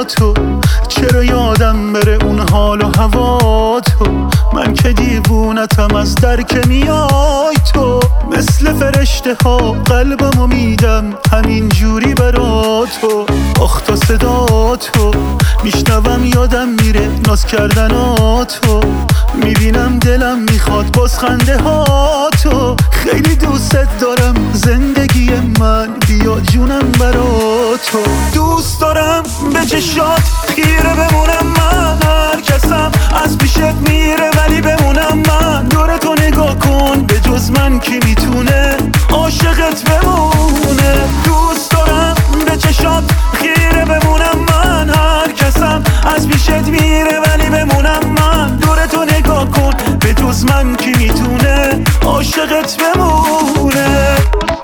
تو، چرا یادم بره اون حال و هوا تو. من که دیوونتم از درک میای تو، مثل فرشته ها قلبمو میدم همین جوری برا تو. آخ تا صدا تو میشنوم یادم میره ناز کردناتو، میبینم دلم میخواد باز خنده ها تو. خیلی دوست دارم زندگی من، بیا جونم برا تو. دوست دارم به چشات خیره بمونم من، هر کسم از پیشت میره ولی بمونم من. دور تو نگاه کن به جز من کی میتونه عاشقت بمونه. دوست دارم به چشات خیره بمونم من، هر کسم از پیشت میره ولی بمونم من. دور تو نگاه کن به جز من کی میتونه عاشقت بمونه.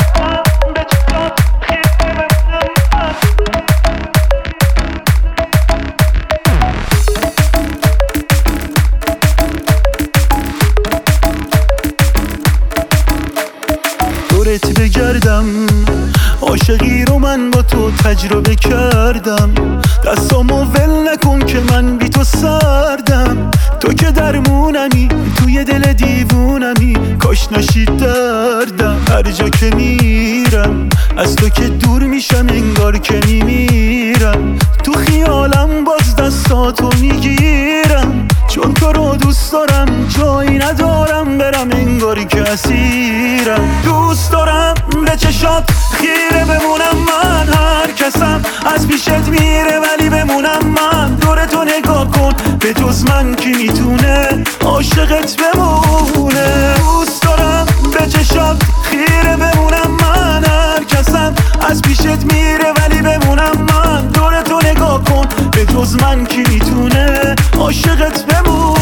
دورت بگردم عاشقی رو من با تو تجربه کردم، دستامو ول نکن که من بی تو سردم. تو که درمونمی توی دل دیوونمی، کاش نشید دردم. هر جا که میرم از تو که دور میشم انگار که میمیرم. تو خیالم باز دستاتو میگیرم، چون تو رو دوست دارم جایی ندارم برم انگاری که اسیرم. دوست دارم به چشات خیره بمونم من، هر کسم از پیشت میره ولی بمونم من. دور تو نگاه کن به جز من کی میتونه عاشقت بمونه. دوست دارم به چشات خیره بمونم من، هر کسم از پیشت میره ولی بمونم من. دور تو نگاه کن به جز من کی میتونه عاشقت بمونه.